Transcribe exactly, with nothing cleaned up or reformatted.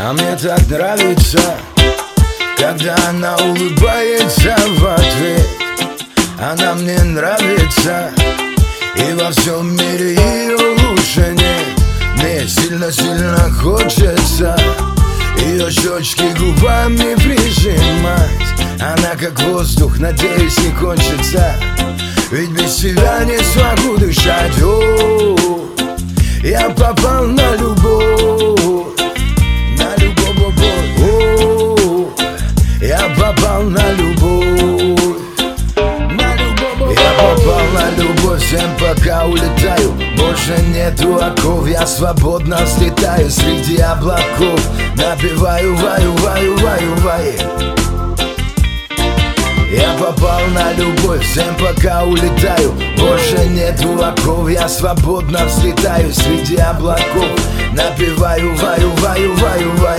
А мне так нравится, когда она улыбается в ответ. Она мне нравится, и во всем мире ее лучше нет. Мне сильно-сильно хочется ее щечки губами прижимать. Она как воздух, надеюсь, не кончится, ведь без тебя не смогу дышать. О, я попал на любовь, на любовь. О, я попал на любовь, на любовь. Я попал на любовь, всем пока улетаю. Больше нету оков, я свободно взлетаю среди облаков. Напеваю, ваю, ваю, ваю, ваю. Я попал на любовь, всем пока улетаю. Больше нету оков, я свободно взлетаю среди облаков. Напеваю, ваю, ваю, ваю, ваю.